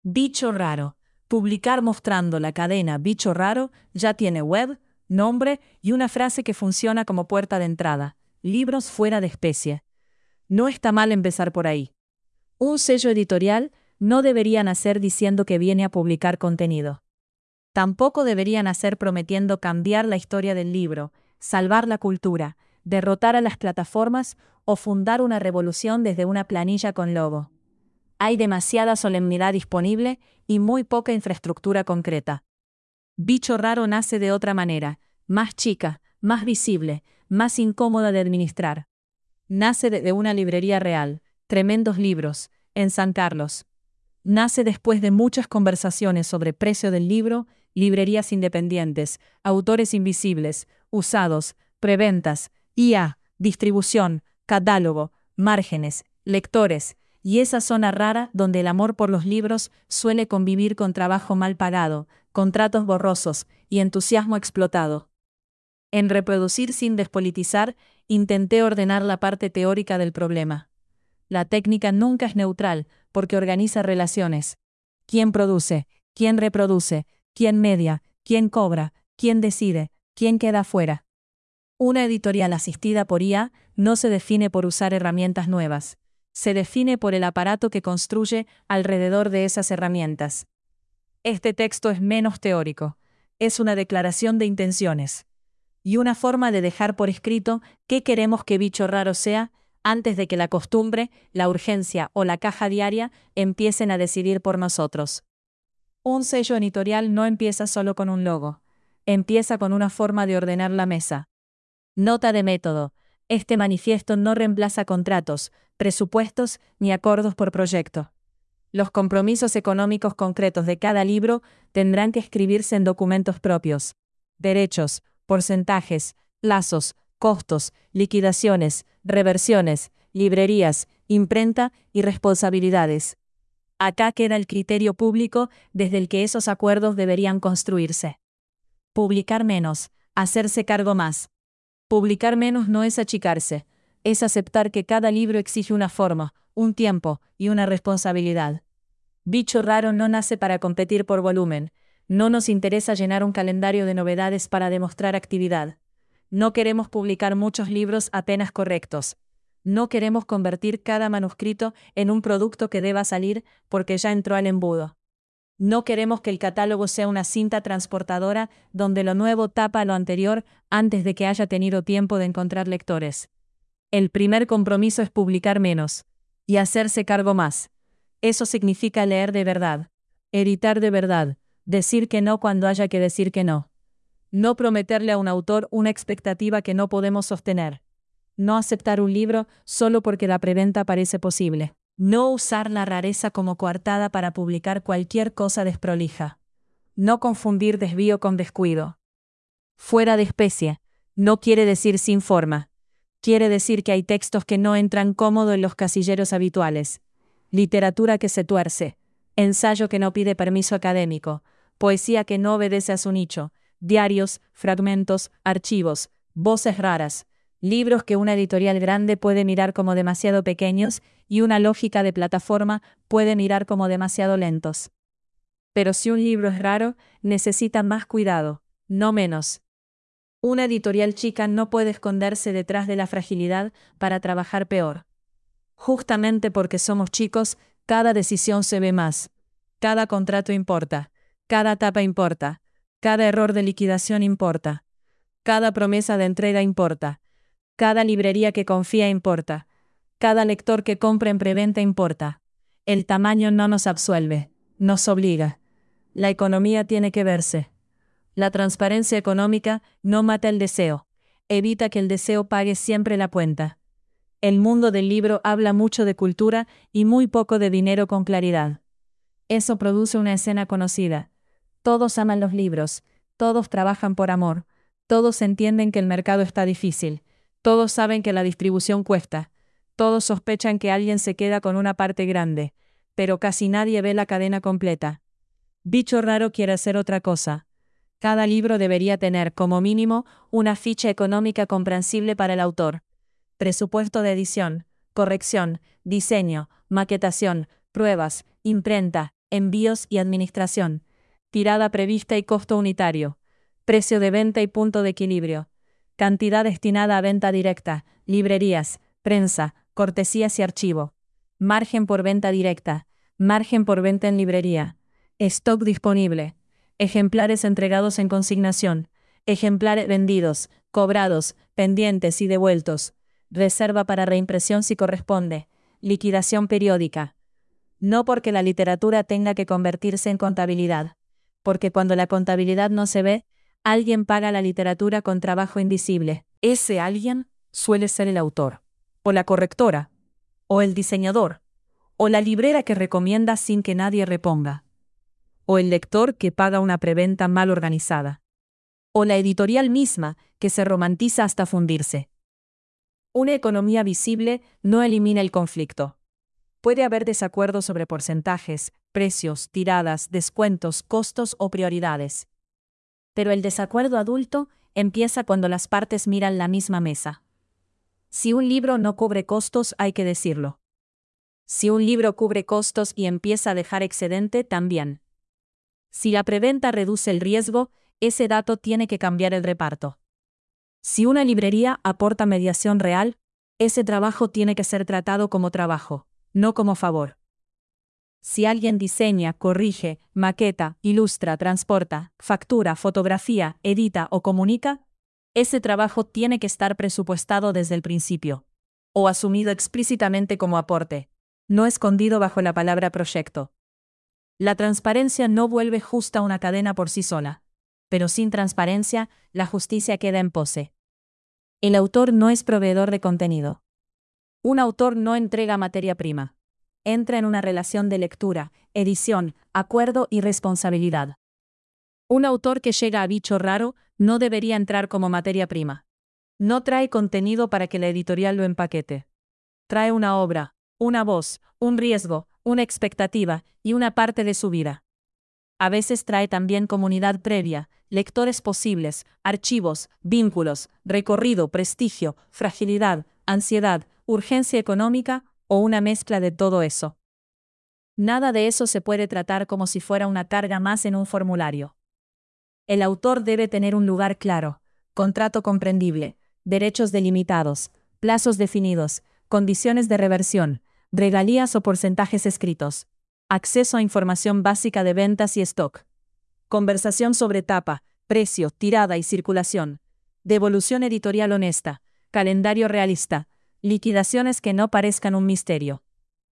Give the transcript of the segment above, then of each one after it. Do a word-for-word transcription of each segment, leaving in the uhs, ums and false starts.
Bicho Raro. Publicar mostrando la cadena Bicho Raro ya tiene web, nombre y una frase que funciona como puerta de entrada. Libros fuera de especie. No está mal empezar por ahí. Un sello editorial no debería nacer diciendo que viene a publicar contenido. Tampoco deberían hacer prometiendo cambiar la historia del libro, salvar la cultura, derrotar a las plataformas o fundar una revolución desde una planilla con logo. Hay demasiada solemnidad disponible y muy poca infraestructura concreta. Bicho Raro nace de otra manera, más chica, más visible, más incómoda de administrar. Nace de, de una librería real, tremendos libros, en San Carlos. Nace después de muchas conversaciones sobre precio del libro, librerías independientes, autores invisibles, usados, preventas, I A, distribución, catálogo, márgenes, lectores, y esa zona rara donde el amor por los libros suele convivir con trabajo mal pagado, contratos borrosos y entusiasmo explotado. En Reproducir sin despolitizar, intenté ordenar la parte teórica del problema. La técnica nunca es neutral, porque organiza relaciones. ¿Quién produce? ¿Quién reproduce? ¿Quién media? ¿Quién cobra? ¿Quién decide? ¿Quién queda fuera? Una editorial asistida por I A no se define por usar herramientas nuevas. Se define por el aparato que construye alrededor de esas herramientas. Este texto es menos teórico. Es una declaración de intenciones. Y una forma de dejar por escrito qué queremos que Bicho Raro sea, antes de que la costumbre, la urgencia o la caja diaria empiecen a decidir por nosotros. Un sello editorial no empieza solo con un logo. Empieza con una forma de ordenar la mesa. Nota de método. Este manifiesto no reemplaza contratos, presupuestos ni acuerdos por proyecto. Los compromisos económicos concretos de cada libro tendrán que escribirse en documentos propios. Derechos, porcentajes, plazos, costos, liquidaciones, reversiones, librerías, imprenta y responsabilidades. Acá queda el criterio público desde el que esos acuerdos deberían construirse. Publicar menos, hacerse cargo más. Publicar menos no es achicarse, es aceptar que cada libro exige una forma, un tiempo y una responsabilidad. Bicho Raro no nace para competir por volumen. No nos interesa llenar un calendario de novedades para demostrar actividad. No queremos publicar muchos libros apenas correctos. No queremos convertir cada manuscrito en un producto que deba salir porque ya entró al embudo. No queremos que el catálogo sea una cinta transportadora donde lo nuevo tapa a lo anterior antes de que haya tenido tiempo de encontrar lectores. El primer compromiso es publicar menos y hacerse cargo más. Eso significa leer de verdad, editar de verdad, decir que no cuando haya que decir que no. No prometerle a un autor una expectativa que no podemos sostener. No aceptar un libro solo porque la preventa parece posible. No usar la rareza como coartada para publicar cualquier cosa desprolija. No confundir desvío con descuido. Fuera de especie, no quiere decir sin forma. Quiere decir que hay textos que no entran cómodo en los casilleros habituales. Literatura que se tuerce. Ensayo que no pide permiso académico. Poesía que no obedece a su nicho. Diarios, fragmentos, archivos, voces raras. Libros que una editorial grande puede mirar como demasiado pequeños y una lógica de plataforma puede mirar como demasiado lentos. Pero si un libro es raro, necesita más cuidado, no menos. Una editorial chica no puede esconderse detrás de la fragilidad para trabajar peor. Justamente porque somos chicos, cada decisión se ve más. Cada contrato importa. Cada tapa importa. Cada error de liquidación importa. Cada promesa de entrega importa. Cada librería que confía importa. Cada lector que compra en preventa importa. El tamaño no nos absuelve, nos obliga. La economía tiene que verse. La transparencia económica no mata el deseo, evita que el deseo pague siempre la cuenta. El mundo del libro habla mucho de cultura y muy poco de dinero con claridad. Eso produce una escena conocida. Todos aman los libros, todos trabajan por amor, todos entienden que el mercado está difícil, todos saben que la distribución cuesta, todos sospechan que alguien se queda con una parte grande, pero casi nadie ve la cadena completa. Bicho Raro quiere hacer otra cosa. Cada libro debería tener, como mínimo, una ficha económica comprensible para el autor. Presupuesto de edición, corrección, diseño, maquetación, pruebas, imprenta, envíos y administración, tirada prevista y costo unitario, precio de venta y punto de equilibrio, cantidad destinada a venta directa, librerías, prensa, cortesías y archivo, margen por venta directa, margen por venta en librería, stock disponible, ejemplares entregados en consignación, ejemplares vendidos, cobrados, pendientes y devueltos, reserva para reimpresión si corresponde, liquidación periódica. No porque la literatura tenga que convertirse en contabilidad, porque cuando la contabilidad no se ve, alguien paga la literatura con trabajo invisible. Ese alguien suele ser el autor, o la correctora, o el diseñador, o la librera que recomienda sin que nadie reponga, o el lector que paga una preventa mal organizada, o la editorial misma que se romantiza hasta fundirse. Una economía visible no elimina el conflicto. Puede haber desacuerdos sobre porcentajes, precios, tiradas, descuentos, costos o prioridades. Pero el desacuerdo adulto empieza cuando las partes miran la misma mesa. Si un libro no cubre costos, hay que decirlo. Si un libro cubre costos y empieza a dejar excedente, también. Si la preventa reduce el riesgo, ese dato tiene que cambiar el reparto. Si una librería aporta mediación real, ese trabajo tiene que ser tratado como trabajo, no como favor. Si alguien diseña, corrige, maqueta, ilustra, transporta, factura, fotografía, edita o comunica, ese trabajo tiene que estar presupuestado desde el principio, o asumido explícitamente como aporte, no escondido bajo la palabra proyecto. La transparencia no vuelve justa una cadena por sí sola, pero sin transparencia, la justicia queda en pose. El autor no es proveedor de contenido. Un autor no entrega materia prima. Entra en una relación de lectura, edición, acuerdo y responsabilidad. Un autor que llega a Bicho Raro no debería entrar como materia prima. No trae contenido para que la editorial lo empaquete. Trae una obra, una voz, un riesgo, una expectativa y una parte de su vida. A veces trae también comunidad previa, lectores posibles, archivos, vínculos, recorrido, prestigio, fragilidad, ansiedad, urgencia económica o una mezcla de todo eso. Nada de eso se puede tratar como si fuera una carga más en un formulario. El autor debe tener un lugar claro, contrato comprendible, derechos delimitados, plazos definidos, condiciones de reversión, regalías o porcentajes escritos, acceso a información básica de ventas y stock, conversación sobre tapa, precio, tirada y circulación, devolución editorial honesta, calendario realista, liquidaciones que no parezcan un misterio.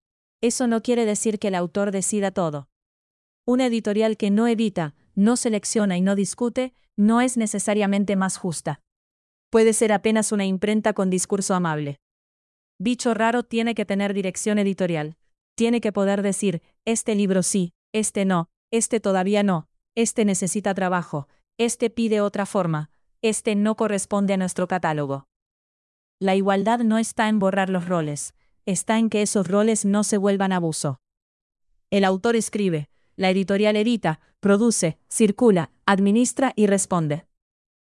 Eso no quiere decir que el autor decida todo. Una editorial que no edita, no selecciona y no discute, no es necesariamente más justa. Puede ser apenas una imprenta con discurso amable. Bicho Raro tiene que tener dirección editorial. Tiene que poder decir, este libro sí, este no, este todavía no, este necesita trabajo, este pide otra forma, este no corresponde a nuestro catálogo. La igualdad no está en borrar los roles, está en que esos roles no se vuelvan abuso. El autor escribe, la editorial edita, produce, circula, administra y responde.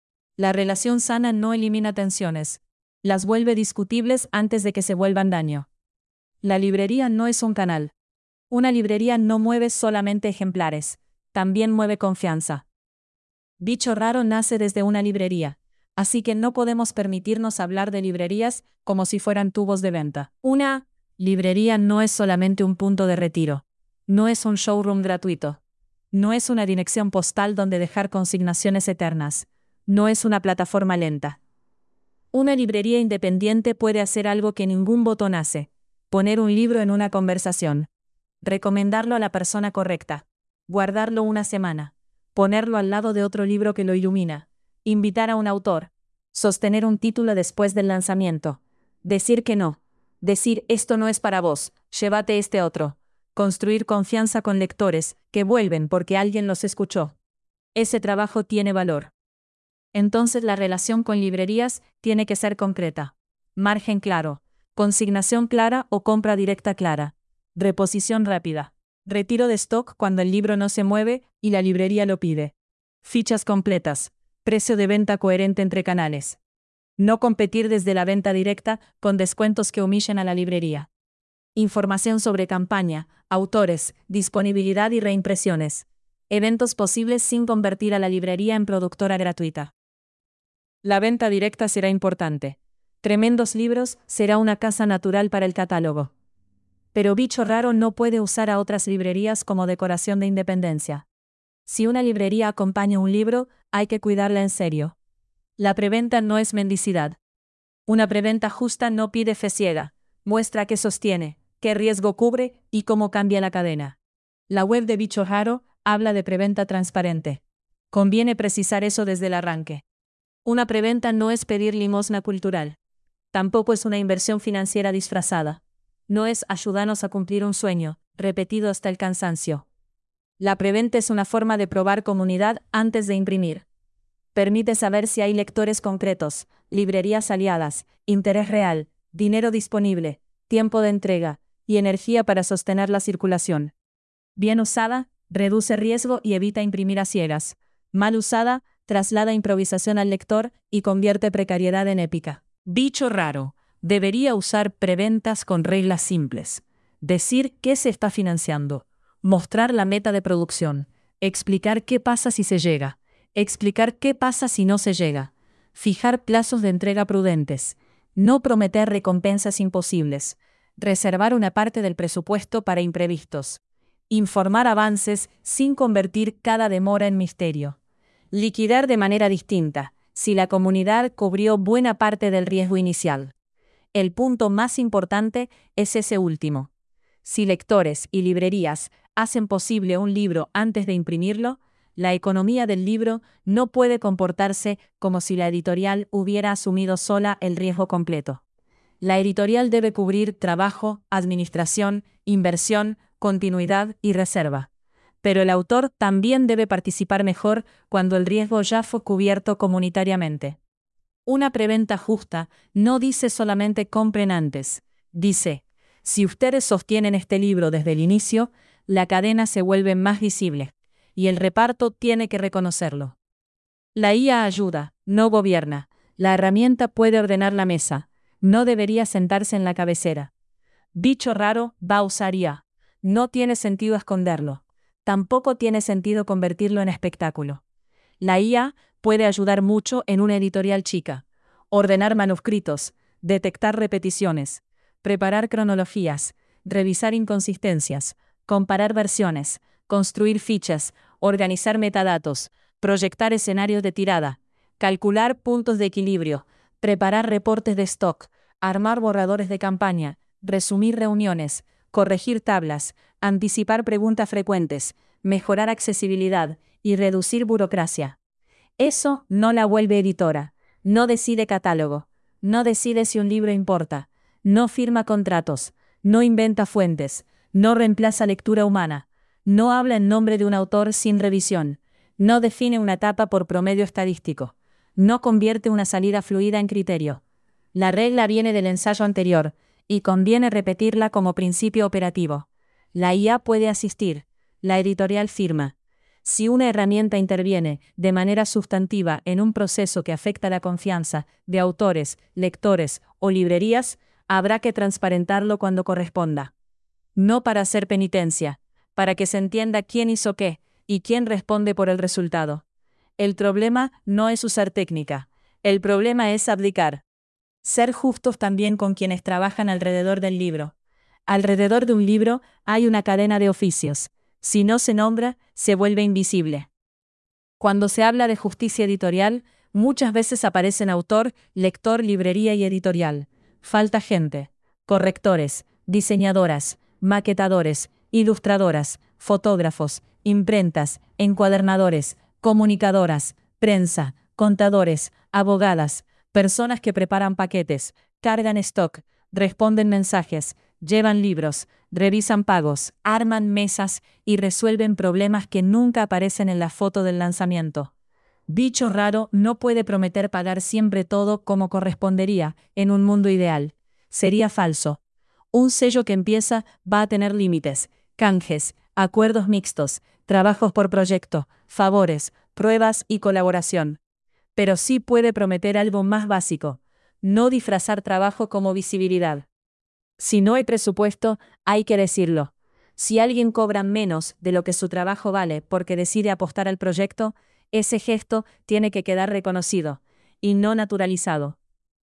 La relación sana no elimina tensiones, las vuelve discutibles antes de que se vuelvan daño. La librería no es un canal. Una librería no mueve solamente ejemplares, también mueve confianza. Bicho Raro nace desde una librería. Así que no podemos permitirnos hablar de librerías como si fueran tubos de venta. Una librería no es solamente un punto de retiro. No es un showroom gratuito. No es una dirección postal donde dejar consignaciones eternas. No es una plataforma lenta. Una librería independiente puede hacer algo que ningún botón hace: poner un libro en una conversación, recomendarlo a la persona correcta, guardarlo una semana, ponerlo al lado de otro libro que lo ilumina, invitar a un autor, sostener un título después del lanzamiento, decir que no, decir esto no es para vos, llévate este otro, construir confianza con lectores que vuelven porque alguien los escuchó. Ese trabajo tiene valor. Entonces la relación con librerías tiene que ser concreta. Margen claro, consignación clara o compra directa clara, reposición rápida, retiro de stock cuando el libro no se mueve y la librería lo pide, fichas completas, precio de venta coherente entre canales. No competir desde la venta directa con descuentos que humillen a la librería. Información sobre campaña, autores, disponibilidad y reimpresiones. Eventos posibles sin convertir a la librería en productora gratuita. La venta directa será importante. Tremendos Libros será una casa natural para el catálogo. Pero Bicho Raro no puede usar a otras librerías como decoración de independencia. Si una librería acompaña un libro, hay que cuidarla en serio. La preventa no es mendicidad. Una preventa justa no pide fe ciega, muestra qué sostiene, qué riesgo cubre y cómo cambia la cadena. La web de Bicho Raro habla de preventa transparente. Conviene precisar eso desde el arranque. Una preventa no es pedir limosna cultural. Tampoco es una inversión financiera disfrazada. No es ayudarnos a cumplir un sueño, repetido hasta el cansancio. La preventa es una forma de probar comunidad antes de imprimir. Permite saber si hay lectores concretos, librerías aliadas, interés real, dinero disponible, tiempo de entrega y energía para sostener la circulación. Bien usada, reduce riesgo y evita imprimir a ciegas. Mal usada, traslada improvisación al lector y convierte precariedad en épica. Bicho Raro debería usar preventas con reglas simples. Decir qué se está financiando, mostrar la meta de producción, explicar qué pasa si se llega, explicar qué pasa si no se llega, fijar plazos de entrega prudentes, no prometer recompensas imposibles, reservar una parte del presupuesto para imprevistos, informar avances sin convertir cada demora en misterio, liquidar de manera distinta, si la comunidad cubrió buena parte del riesgo inicial. El punto más importante es ese último. Si lectores y librerías hacen posible un libro antes de imprimirlo, la economía del libro no puede comportarse como si la editorial hubiera asumido sola el riesgo completo. La editorial debe cubrir trabajo, administración, inversión, continuidad y reserva. Pero el autor también debe participar mejor cuando el riesgo ya fue cubierto comunitariamente. Una preventa justa no dice solamente compren antes, dice, si ustedes sostienen este libro desde el inicio, la cadena se vuelve más visible, y el reparto tiene que reconocerlo. La I A ayuda, no gobierna. La herramienta puede ordenar la mesa, no debería sentarse en la cabecera. Bicho Raro va a usar I A. No tiene sentido esconderlo. Tampoco tiene sentido convertirlo en espectáculo. La I A puede ayudar mucho en una editorial chica. Ordenar manuscritos, detectar repeticiones, preparar cronologías, revisar inconsistencias, comparar versiones, construir fichas, organizar metadatos, proyectar escenarios de tirada, calcular puntos de equilibrio, preparar reportes de stock, armar borradores de campaña, resumir reuniones, corregir tablas, anticipar preguntas frecuentes, mejorar accesibilidad y reducir burocracia. Eso no la vuelve editora, no decide catálogo, no decide si un libro importa, no firma contratos, no inventa fuentes, no reemplaza lectura humana, no habla en nombre de un autor sin revisión, no define una etapa por promedio estadístico, no convierte una salida fluida en criterio. La regla viene del ensayo anterior, y conviene repetirla como principio operativo. La I A puede asistir, la editorial firma. Si una herramienta interviene de manera sustantiva en un proceso que afecta la confianza de autores, lectores o librerías, habrá que transparentarlo cuando corresponda. No para hacer penitencia, para que se entienda quién hizo qué y quién responde por el resultado. El problema no es usar técnica, el problema es abdicar. Ser justos también con quienes trabajan alrededor del libro. Alrededor de un libro hay una cadena de oficios. Si no se nombra, se vuelve invisible. Cuando se habla de justicia editorial, muchas veces aparecen autor, lector, librería y editorial. Falta gente. Correctores, diseñadoras, maquetadores, ilustradoras, fotógrafos, imprentas, encuadernadores, comunicadoras, prensa, contadores, abogadas, personas que preparan paquetes, cargan stock, responden mensajes, llevan libros, revisan pagos, arman mesas y resuelven problemas que nunca aparecen en la foto del lanzamiento. Bicho Raro no puede prometer pagar siempre todo como correspondería en un mundo ideal. Sería falso. Un sello que empieza va a tener límites, canjes, acuerdos mixtos, trabajos por proyecto, favores, pruebas y colaboración. Pero sí puede prometer algo más básico, no disfrazar trabajo como visibilidad. Si no hay presupuesto, hay que decirlo. Si alguien cobra menos de lo que su trabajo vale porque decide apostar al proyecto, ese gesto tiene que quedar reconocido y no naturalizado.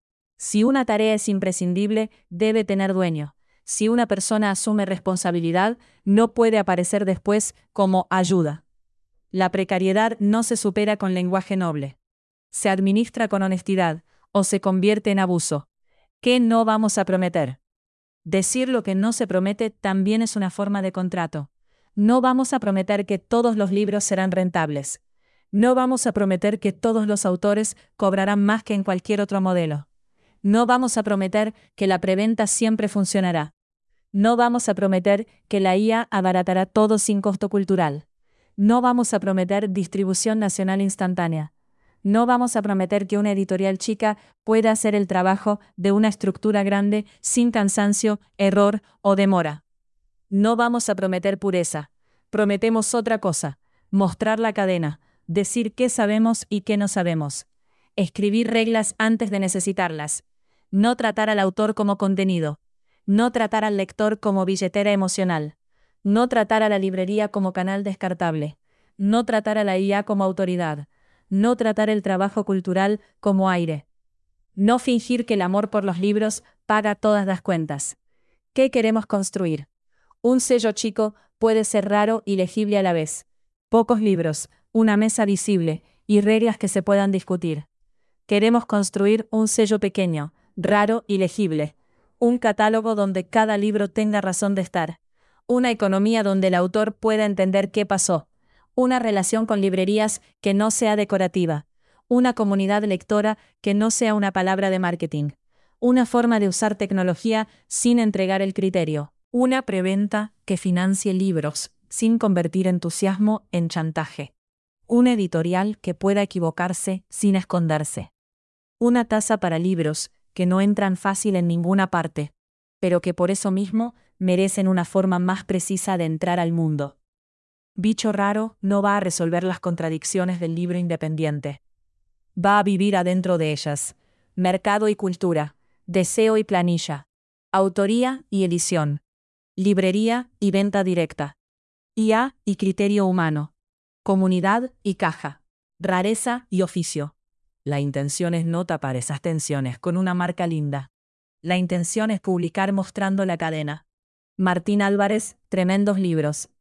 Si una tarea es imprescindible, debe tener dueño. Si una persona asume responsabilidad, no puede aparecer después como ayuda. La precariedad no se supera con lenguaje noble. Se administra con honestidad o se convierte en abuso. ¿Qué no vamos a prometer? Decir lo que no se promete también es una forma de contrato. No vamos a prometer que todos los libros serán rentables. No vamos a prometer que todos los autores cobrarán más que en cualquier otro modelo. No vamos a prometer que la preventa siempre funcionará. No vamos a prometer que la I A abaratará todo sin costo cultural. No vamos a prometer distribución nacional instantánea. No vamos a prometer que una editorial chica pueda hacer el trabajo de una estructura grande sin cansancio, error o demora. No vamos a prometer pureza. Prometemos otra cosa: mostrar la cadena, decir qué sabemos y qué no sabemos. Escribir reglas antes de necesitarlas. No tratar al autor como contenido. No tratar al lector como billetera emocional. No tratar a la librería como canal descartable. No tratar a la I A como autoridad. No tratar el trabajo cultural como aire. No fingir que el amor por los libros paga todas las cuentas. ¿Qué queremos construir? Un sello chico puede ser raro y legible a la vez. Pocos libros, una mesa visible y reglas que se puedan discutir. Queremos construir un sello pequeño, raro y legible. Un catálogo donde cada libro tenga razón de estar. Una economía donde el autor pueda entender qué pasó. Una relación con librerías que no sea decorativa. Una comunidad lectora que no sea una palabra de marketing. Una forma de usar tecnología sin entregar el criterio. Una preventa que financie libros sin convertir entusiasmo en chantaje. Una editorial que pueda equivocarse sin esconderse. Una tasa para libros que no entran fácil en ninguna parte, pero que por eso mismo merecen una forma más precisa de entrar al mundo. Bicho Raro no va a resolver las contradicciones del libro independiente. Va a vivir adentro de ellas. Mercado y cultura, deseo y planilla, autoría y edición, librería y venta directa, I A y criterio humano, comunidad y caja, rareza y oficio. La intención es no tapar esas tensiones con una marca linda. La intención es publicar mostrando la cadena. Martín Álvarez, tremendos libros.